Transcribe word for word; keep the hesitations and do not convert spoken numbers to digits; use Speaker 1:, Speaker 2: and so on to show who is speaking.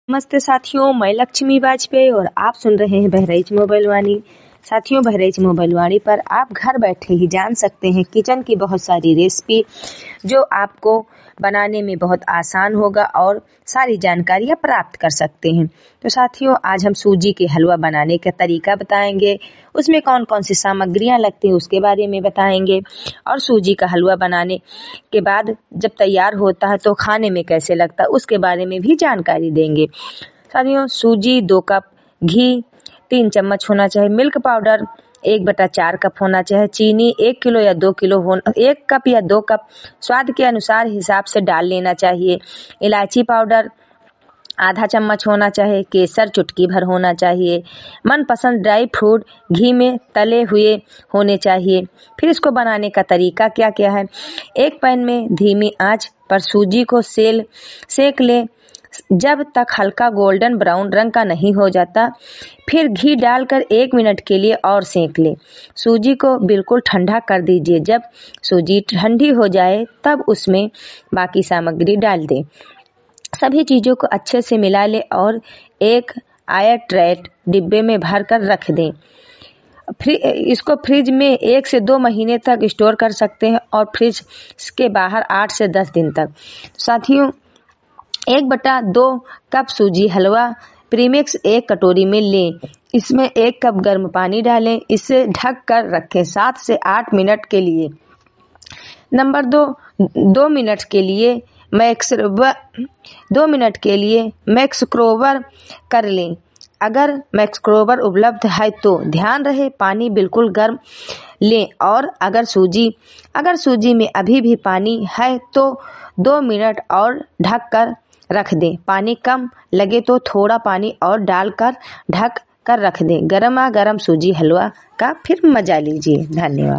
Speaker 1: नमस्ते साथियों, मैं लक्ष्मी वाजपेयी और आप सुन रहे हैं बहराइच मोबाइल वाणी। साथियों, बहराइच मोबाइल वाणी पर आप घर बैठे ही जान सकते हैं किचन की बहुत सारी रेसिपी जो आपको बनाने में बहुत आसान होगा और सारी जानकारियां प्राप्त कर सकते हैं। तो साथियों, आज हम सूजी के हलवा बनाने का तरीका बताएंगे, उसमें कौन कौन सी सामग्रियां लगती हैं उसके बारे में बताएंगे और सूजी का हलवा बनाने के बाद जब तैयार होता है तो खाने में कैसे लगता है उसके बारे में भी जानकारी देंगे। साथियों, सूजी दो कप, घी तीन चम्मच होना चाहिए, मिल्क पाउडर एक बटा चार कप होना चाहिए, चीनी एक किलो या दो किलो होना, एक कप या दो कप स्वाद के अनुसार हिसाब से डाल लेना चाहिए। इलायची पाउडर आधा चम्मच होना चाहिए, केसर चुटकी भर होना चाहिए, मनपसंद ड्राई फ्रूट घी में तले हुए होने चाहिए। फिर इसको बनाने का तरीका क्या क्या है। एक पैन में धीमी आंच पर सूजी को सेल सेक ले जब तक हल्का गोल्डन ब्राउन रंग का नहीं हो जाता। फिर घी डालकर एक मिनट के लिए और सेक ले। सूजी को बिल्कुल ठंडा कर दीजिए। जब सूजी ठंडी हो जाए तब उसमें बाकी सामग्री डाल दें। सभी चीज़ों को अच्छे से मिला ले और एक एयर टाइट डिब्बे में भर कर रख दें। फ्री इसको फ्रिज में एक से दो महीने तक स्टोर कर सकते हैं और फ्रिज के बाहर आठ से दस दिन तक। साथियों, एक बटा दो कप सूजी हलवा प्रीमिक्स एक कटोरी में लें। इसमें एक कप गर्म पानी डालें। इसे ढक कर रखें सात से आठ मिनट के लिए। नंबर दो दो मिनट के लिए मैक्स दो मिनट के लिए मैक्सक्रोवर कर लें। अगर मैक्सक्रोवर उपलब्ध है तो ध्यान रहे पानी बिल्कुल गर्म लें और अगर सूजी अगर सूजी में अभी भी पानी है तो दो मिनट और ढक कर रख दें। पानी कम लगे तो थोड़ा पानी और डालकर ढक कर रख दें। गरमा गरम सूजी हलवा का फिर मजा लीजिए। धन्यवाद।